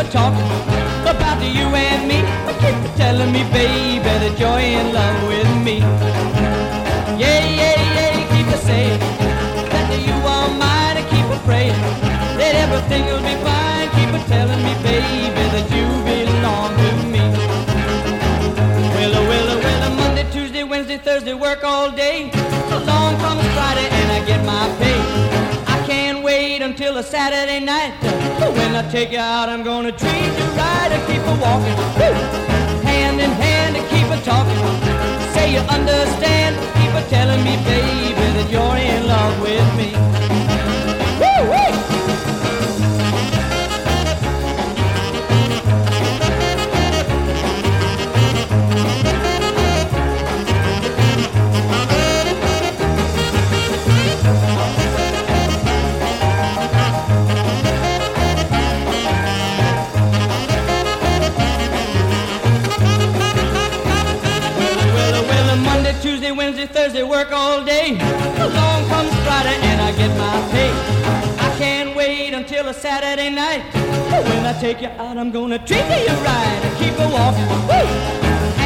talking about you and me. Keep telling me, baby, that you're in love with me. Yeah, yeah, yeah, keep saying that you are mine, and keep praying that everything will be fine. Keep telling me, baby, that you belong to me. Well, Monday, Tuesday, Wednesday, Thursday, work all day. Along comes Friday and I get my pay. I can't wait until a Saturday night. When I take you out, I'm gonna treat you right and keep walking, hand in hand, and keep talking. Say you understand, keep telling me, baby, that you're in love with me. Woo, woo. Tuesday, Wednesday, Thursday, work all day. Along comes Friday and I get my pay. I can't wait until a Saturday night. When I take you out, I'm gonna treat you right and keep walking, woo,